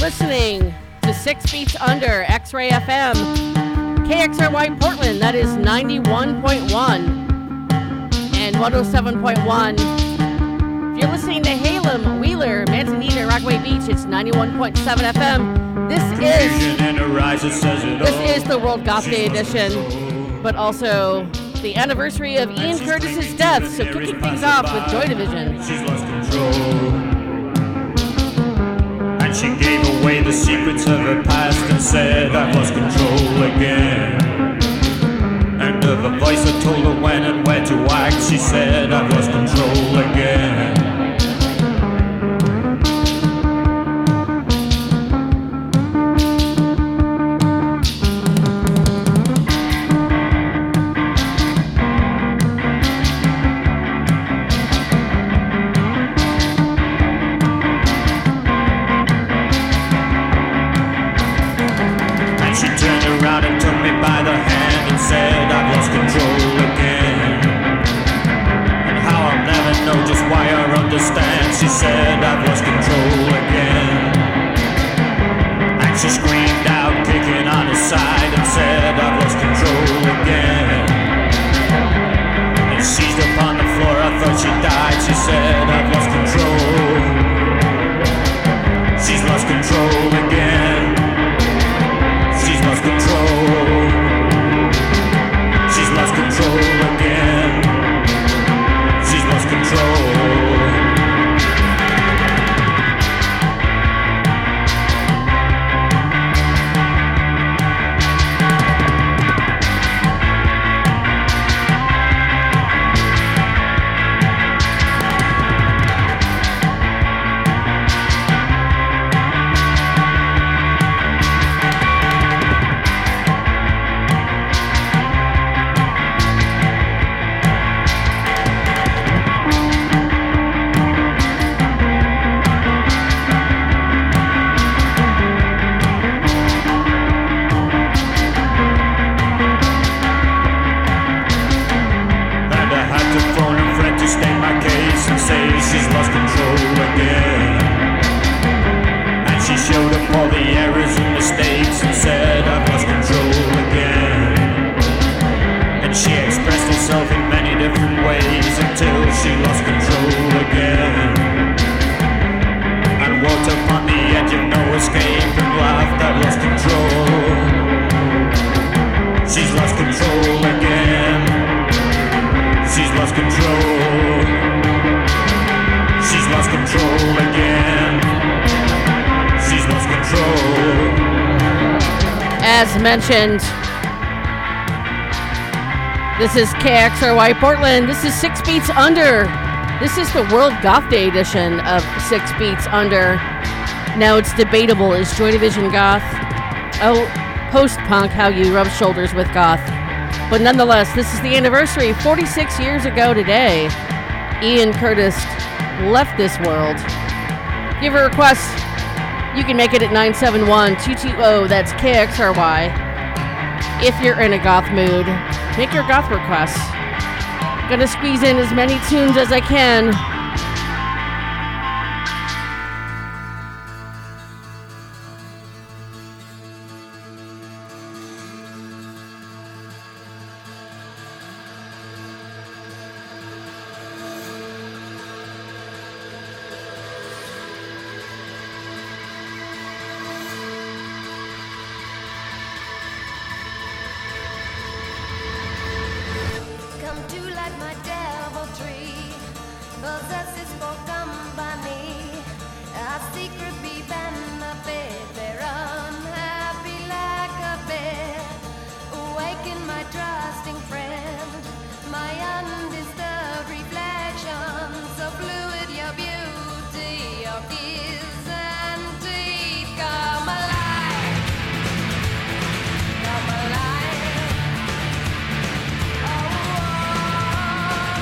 listening to 6 Beats Under, X-Ray FM, KXRY Portland, that is 91.1 and 107.1. If you're listening to Halem, Wheeler, Manzanita, Rockaway Beach, it's 91.7 FM. This is the World Goth Day edition, but also the anniversary of Ian Curtis's death, so kicking things off with Joy Division. She's lost control. She gave away the secrets of her past and said, I've lost control again. And of a voice that told her when and where to act, she said, I've lost control again. She said, I've lost control again. And she screamed out, kicking on his side, and said, I've lost control again. And seized upon the floor, I thought she died. She said, I've lost control. She's lost control again. She's lost control. She's lost control again. She's lost control. Mentioned. This is KXRY Portland. This is 6 Beats Under. This is the World Goth Day edition of 6 Beats Under. Now it's debatable, is Joy Division goth? Oh, post-punk, how you rub shoulders with goth. But nonetheless, this is the anniversary. 46 years ago today, Ian Curtis left this world. Give a request. You can make it at 971-220, that's KXRY. If you're in a goth mood, make your goth requests. Gonna squeeze in as many tunes as I can.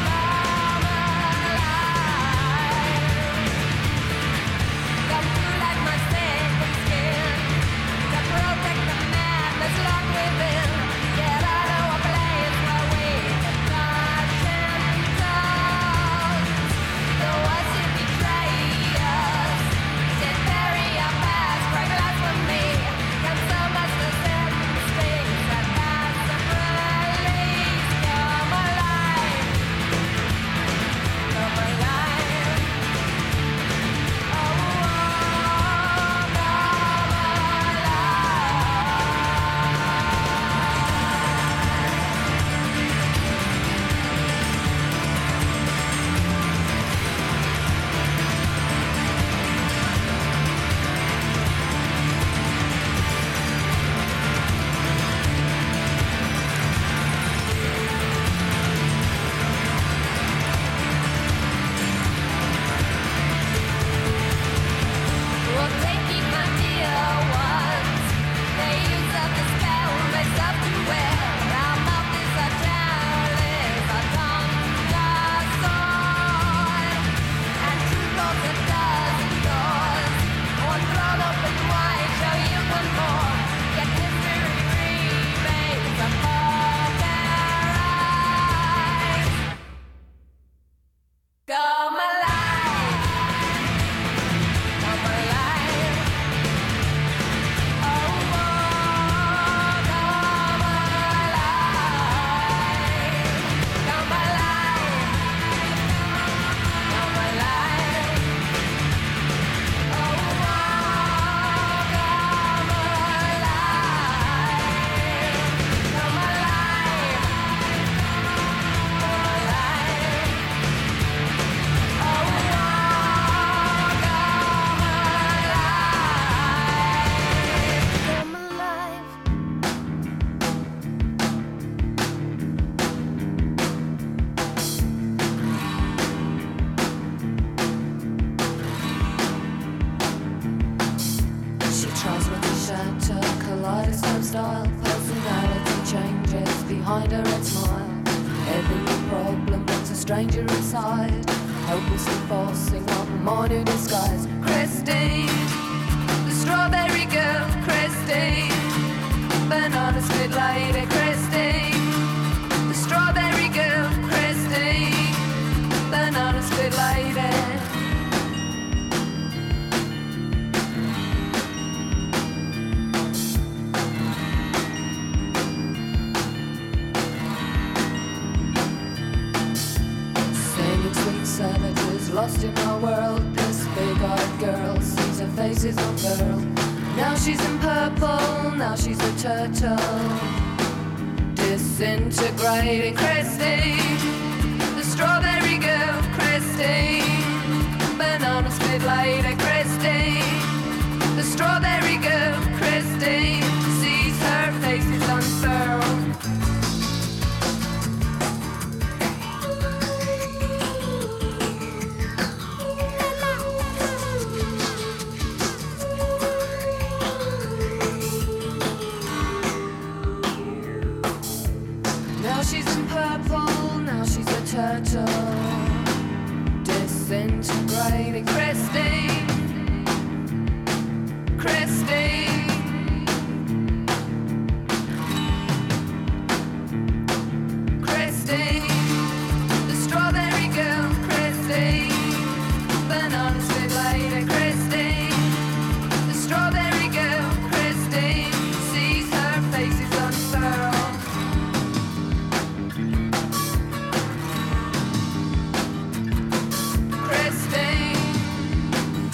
Come to life. stranger inside, hopelessly forcing one more new disguise. Christine, the strawberry girl, Christine, banana split lady, Christine, the strawberry girl, Christine, banana split lady. Savages lost in our world. This big-eyed girl sees her face is unfurled. Now she's in purple, now she's a turtle, disintegrating. Christine, the strawberry girl, Christine, banana split lady, Christine, the strawberry girl, Christine, sees her face is unfurled. Turtle, disintegrating. Christine, Christine, Christine, the strawberry girl, Christine, banana split lady, Christine, the strawberry girl, Christine, sees her face is unfurled. Christine,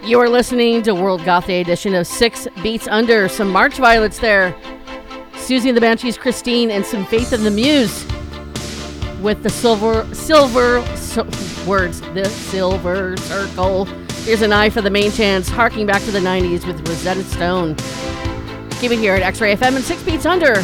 You are listening to World Goth Day edition of 6 Beats Under. Some March Violets there. Susie and the Banshees, Christine, and some Faith in the Muse with the silver circle. Here's an eye for the main chance, harking back to the 90s with Rosetta Stone. Keep it here at X-Ray FM and 6 Beats Under.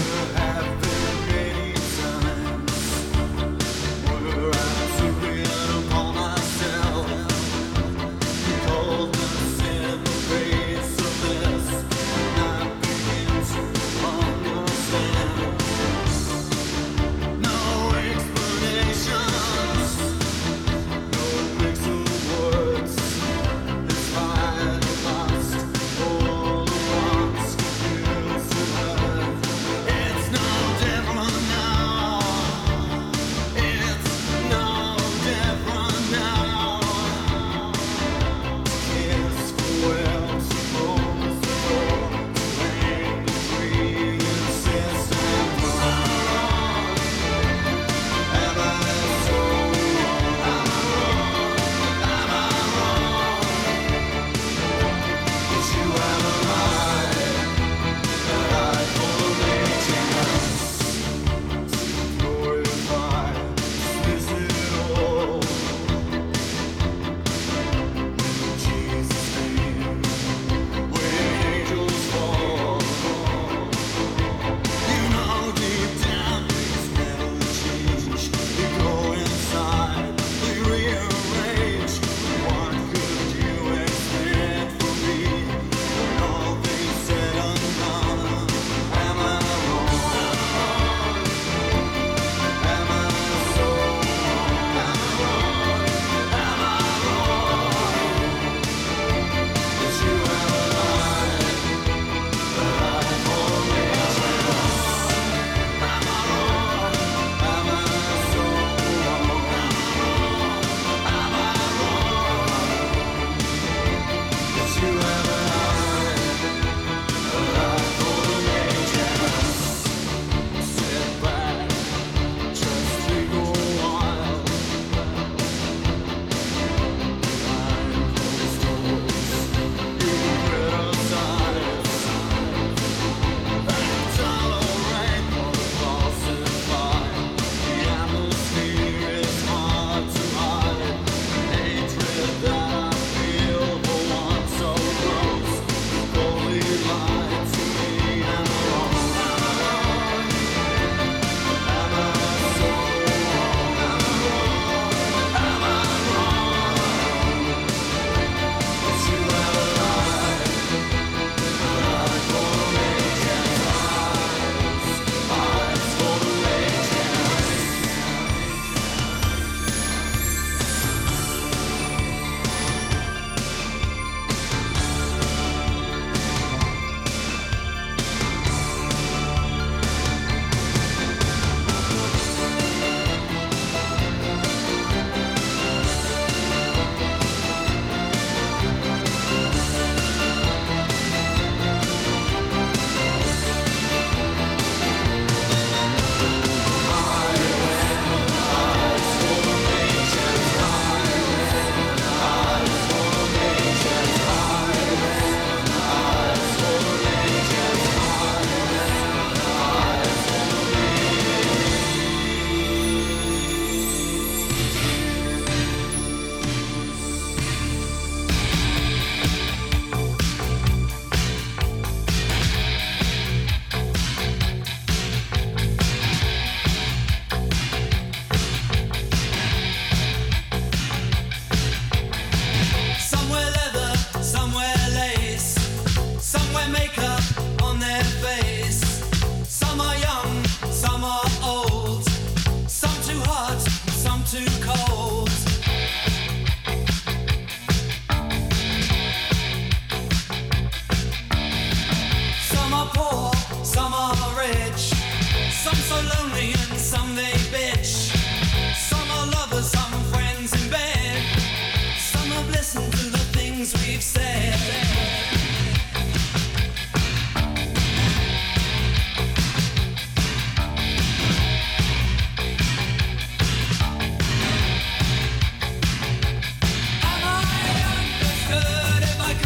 If I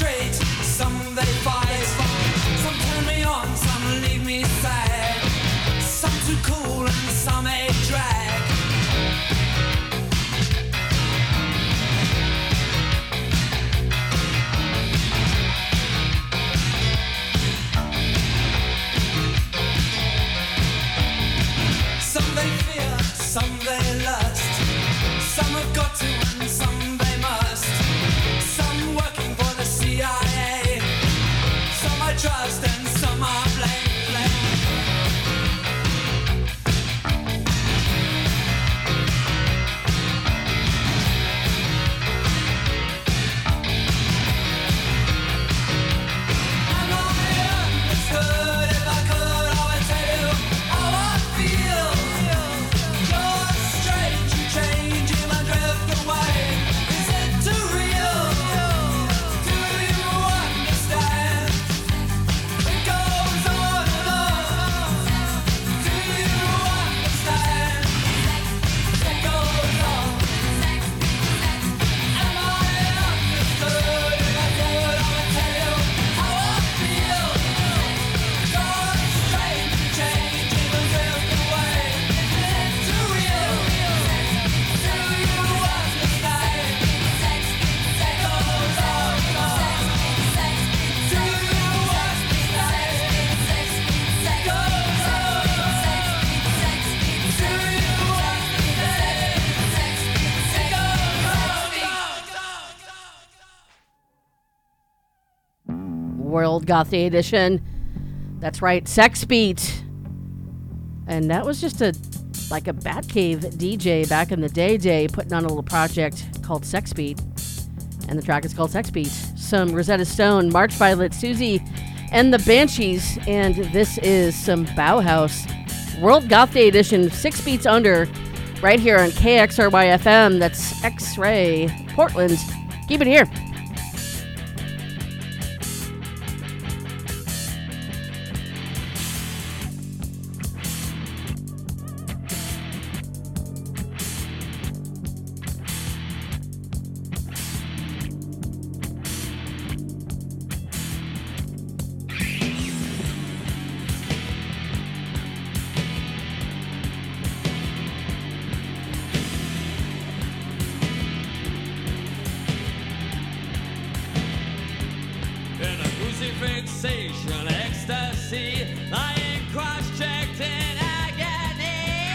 straight, some they fight. Some turn me on, some leave me sad. Some too cool and some a drag. Some they fear, some they lust. Some have got to and some they must. Some working for the CIA. Some I trust and some are blame. World Gothy Edition. That's right, Sex Beat. And that was just a Batcave DJ back in the day putting on a little project called Sex Beat. And the track is called Sex Beat. Some Rosetta Stone, March Violet, Susie, and the Banshees. And this is some Bauhaus. World Gothy Edition, 6 beats under, right here on KXRY FM. That's X-Ray, Portland. Keep it here. Fixation, ecstasy, lying cross-checked in agony.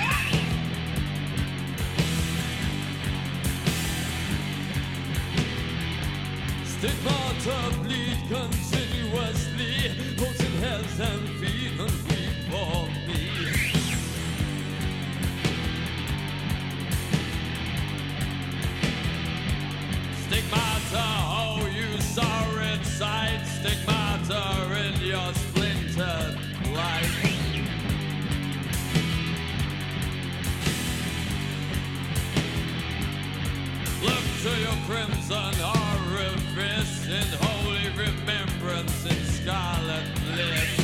Stigmata bleed continuously, potent health and feet and weep for me. Stigmata, oh you sorry sight, stigmata in your splintered life. Look to your crimson orifice in holy remembrance in scarlet bliss.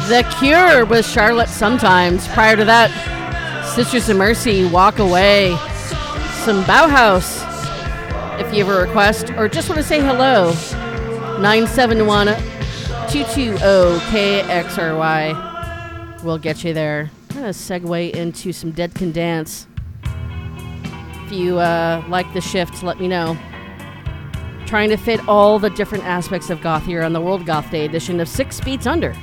The Cure with Charlotte Sometimes. Prior to that, Sisters of Mercy, Walk Away. Some Bauhaus, if you have a request or just want to say hello. 971-220-KXRY. We'll get you there. I'm going to segue into some Dead Can Dance. If you like the shift, let me know. Trying to fit all the different aspects of goth here on the World Goth Day edition of 6 Beats Under.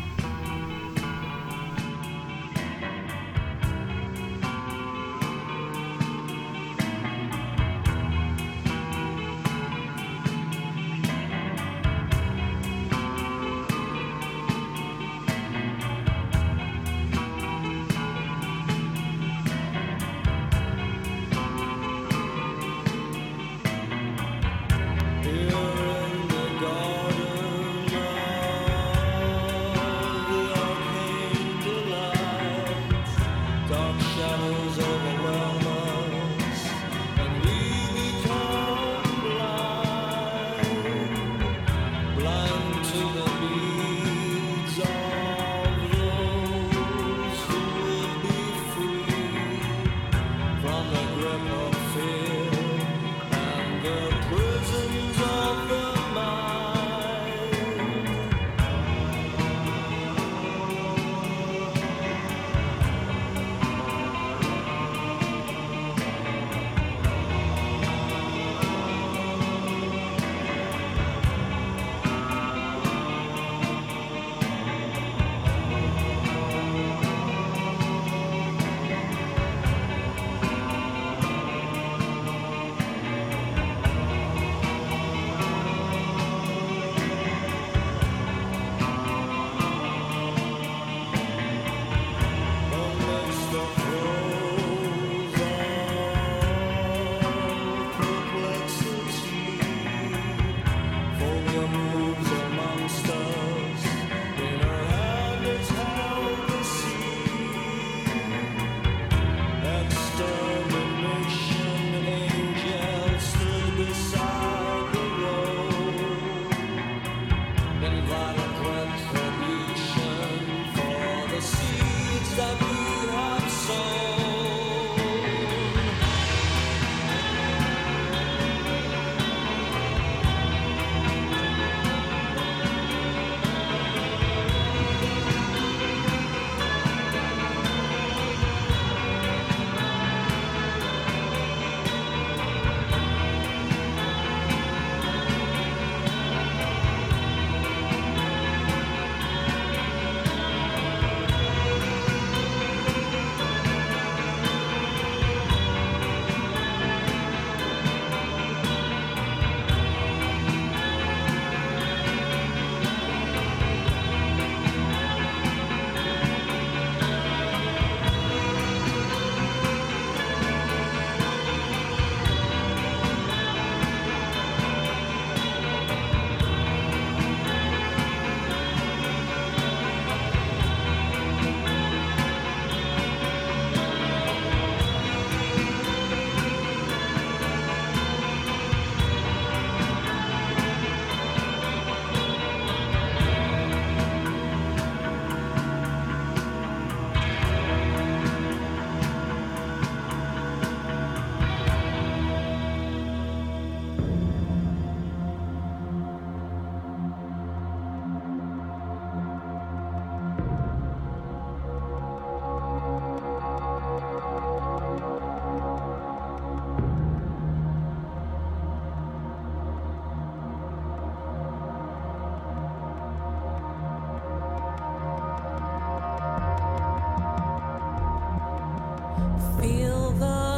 Feel the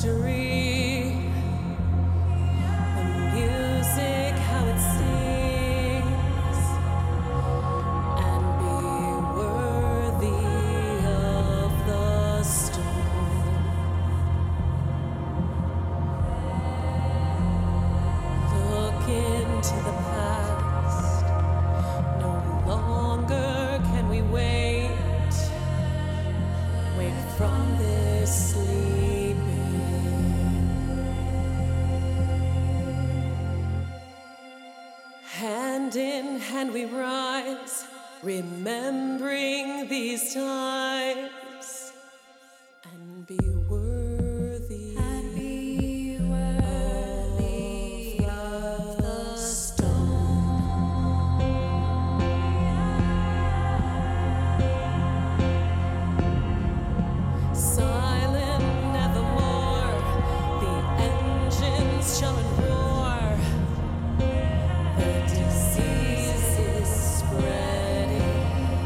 history, the music, how it sings, and be worthy of the storm. Look into the past, no longer can we wait from this sleeping. Hand in hand we rise, remembering these times and be worthy, of the storm. Silent nevermore, the engines shall roar. The disease is spreading.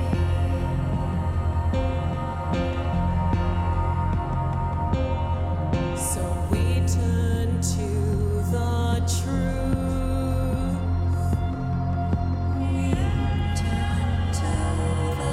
So we turn to the truth. We turn to the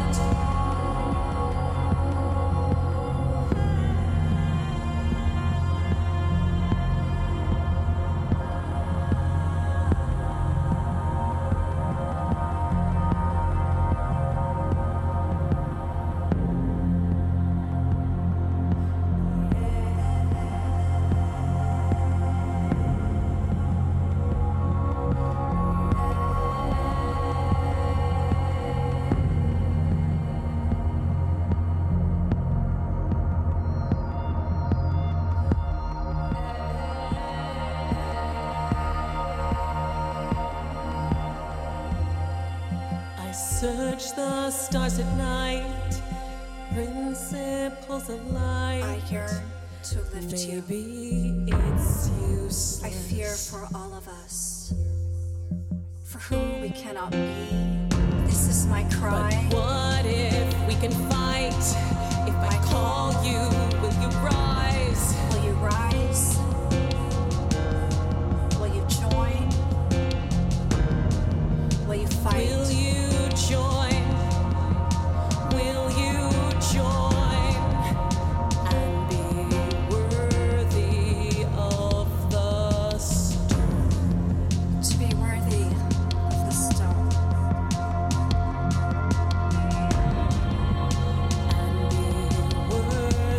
I search the stars at night, principles of light. I yearn to lift you. Maybe it's useless. I fear for all of us, for who we cannot be. This is my cry. But what if we can fight? If I call you, will you rise? Will you rise? Will you join? Will you fight? Will you join? Will you join and be worthy of the storm? To be worthy of the stone. And be worthy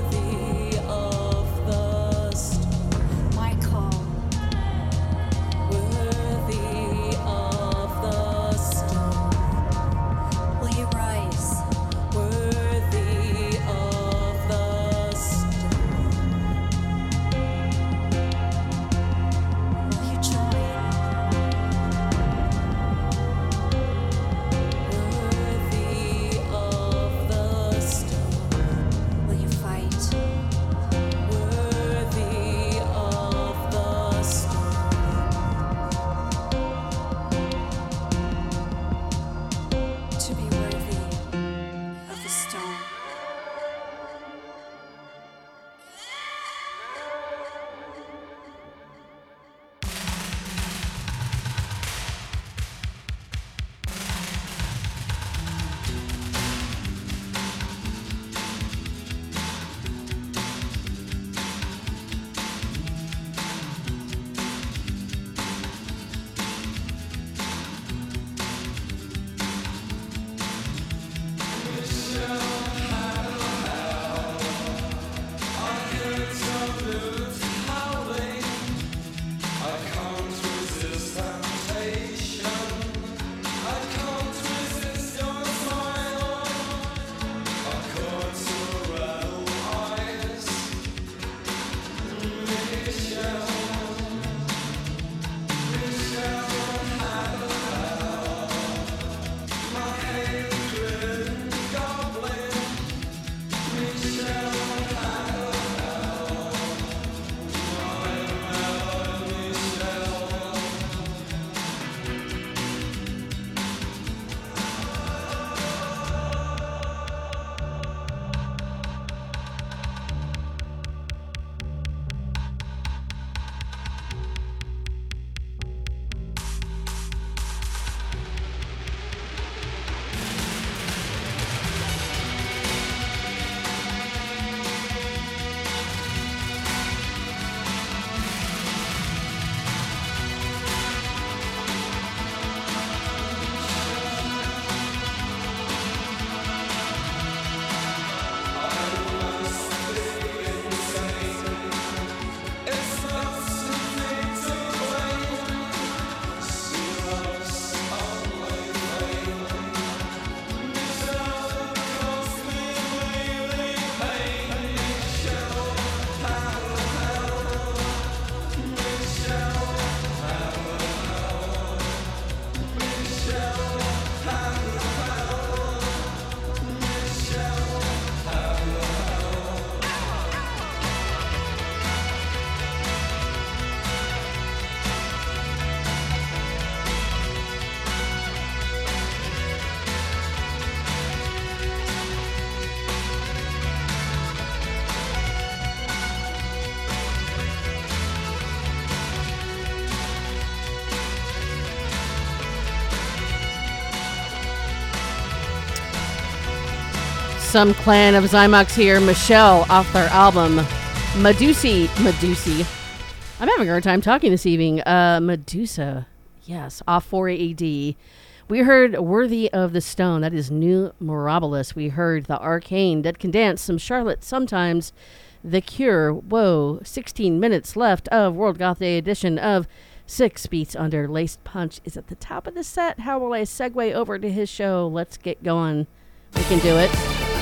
some clan of Zymox here, Michelle, off their album Medusi. I'm having a hard time talking this evening. Medusa, yes, off 4AD. We heard Worthy of the Stone. That is New Mirabilis. We heard The Arcane, Dead Can Dance, some Charlotte, sometimes The Cure. Whoa, 16 minutes left of World Goth Day edition of 6 Beats Under. Laced Punch is at the top of the set. How will I segue over to his show? Let's get going. We can do it.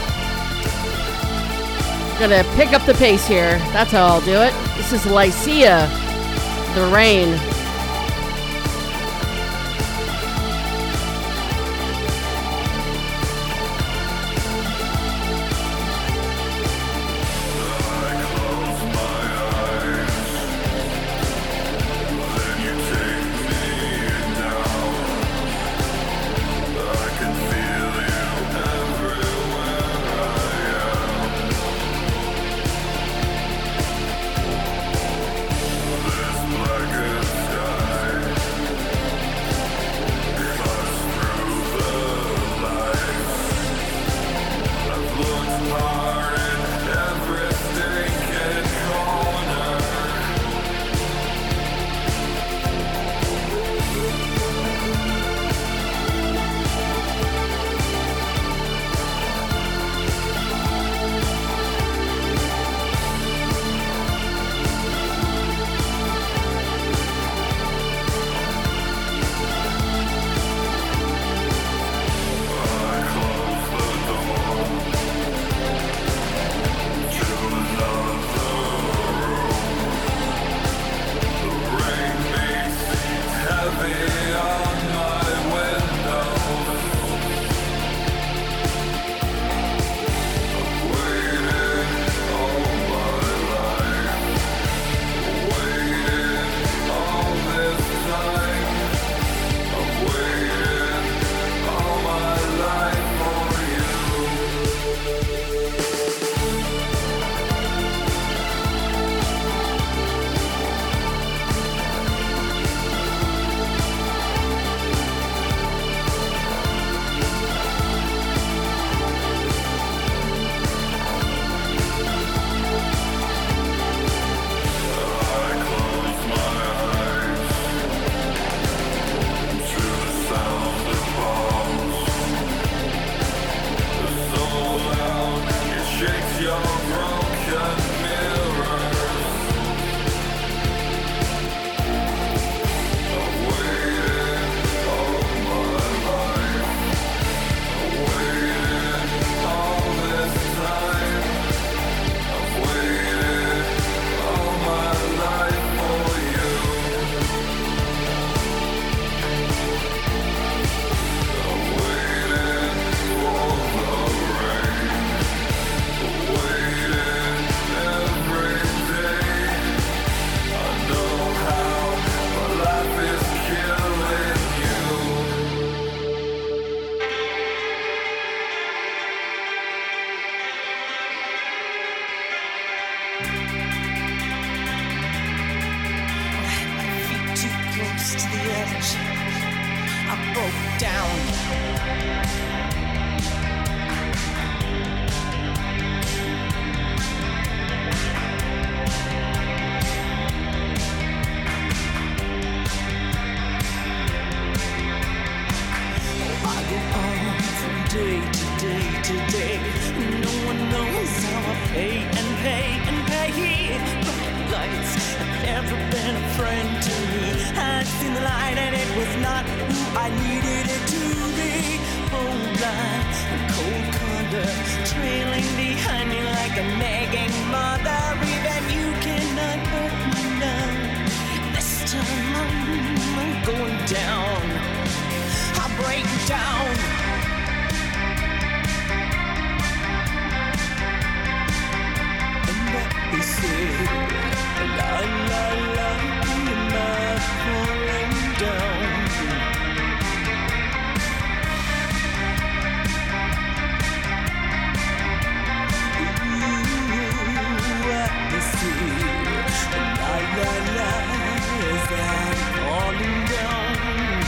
Gonna pick up the pace here. That's how I'll do it. This is Lycia, The Rain.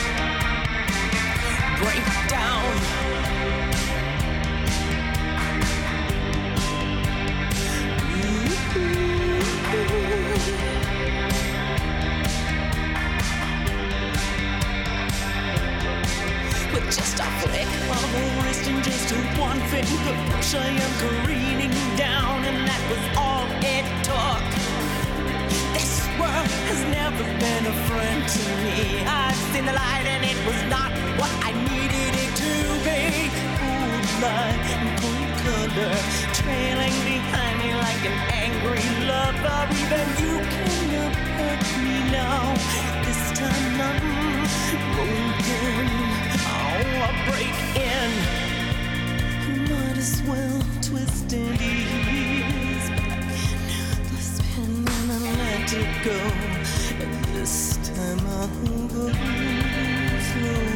Break down. leaving the bush I am careening down, and that was all it took. This world has never been a friend to me. I've seen the light and it was not what I needed it to be. Cold light and cold color trailing behind me like an angry lover. Even you cannot hurt me now. This time I'm broken. Oh, I'll break in. Might as well twist and ease. The spin and I let it go. And this time I'll go slow.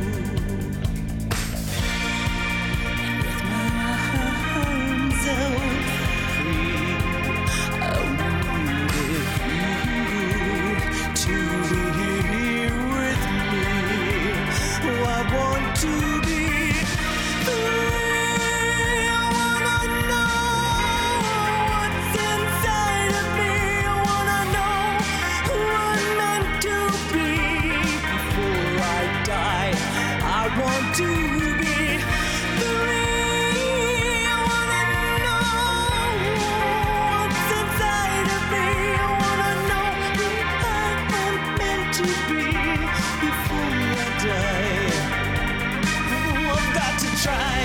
And with my arms out free, I wanted you to be here with me. Oh, I want to be free. To be free, I wanna know what's inside of me. I wanna know who I am meant to be before I die. Oh, I've got to try.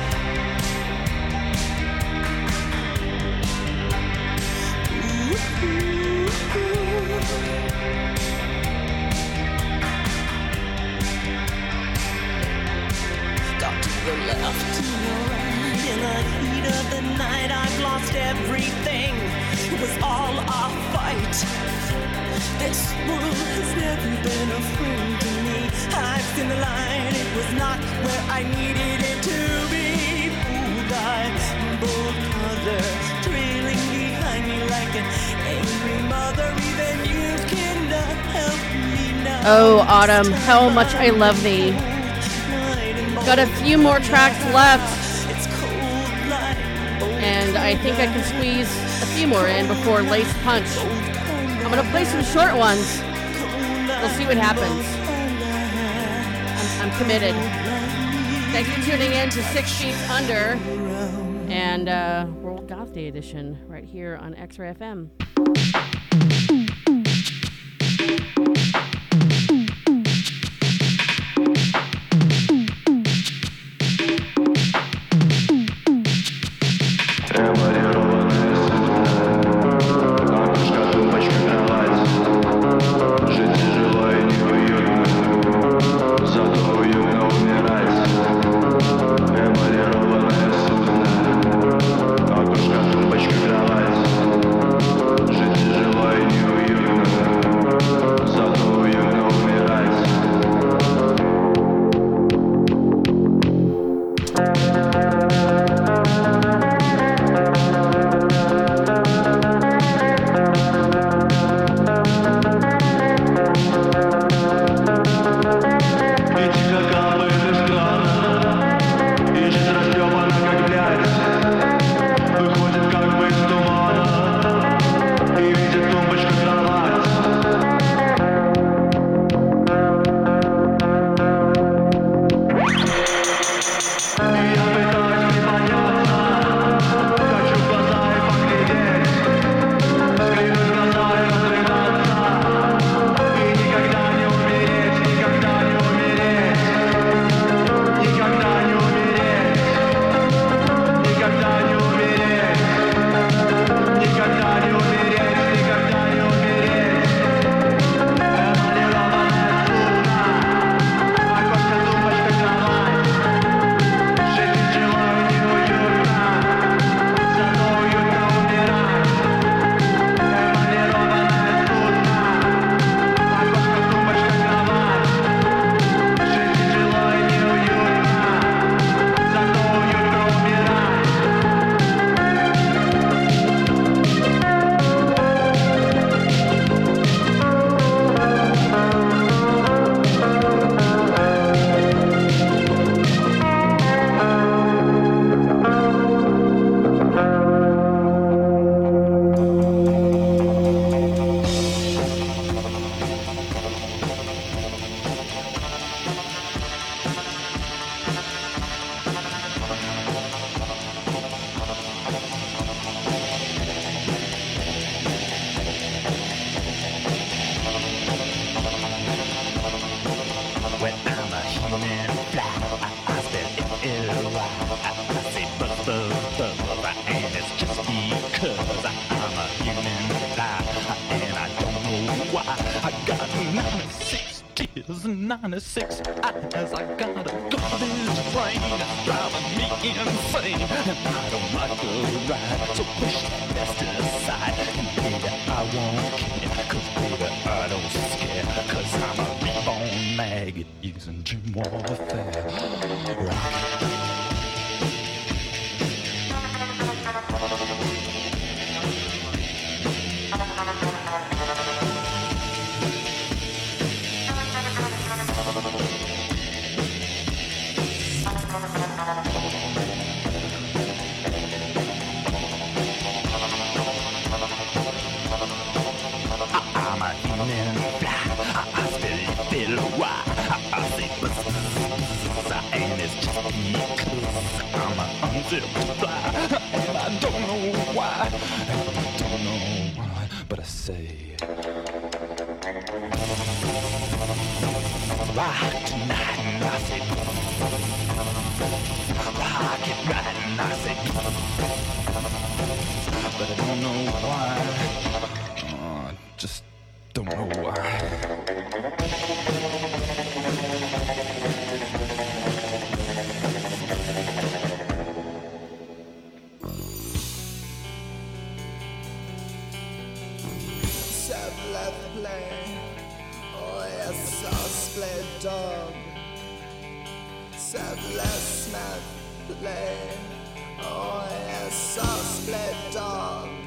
The left to the right. In the heat of the night, I've lost everything. It was all a fight. This world has never been a friend to me. I've seen the light, it was not where I needed it to be. Bold eye, bold color, trailing behind me like an angry mother. Even you cannot help me now. Oh, Autumn, how much I love thee. Got a few more tracks left, and I think I can squeeze a few more in before Lace Punch. I'm gonna play some short ones. We'll see what happens. I'm committed. Thanks for tuning in to 6 Beats Under and World Goth Day Edition right here on X-Ray FM. Жить не желаю, не уютно. feeling fly, and I don't know why. I got 96 tears and 96 eyes. I got a garbage brain that's driving me insane, and I don't like the ride, so push that best aside. And baby, I won't care, 'cause baby, I don't scare, 'cause I'm a reborn maggot using dream warfare. Rock. I'm a human fly. I feel why. I say buzz, and it's just because I'm an unzipped fly, and I don't know why. I don't know why, but I say rock tonight, and I say rock it right, and I say, but I don't know why. Just don't know why. Sev left play. Oh yes, I'll split dog. Sev left Smith play. Oh yes, I'll split dog.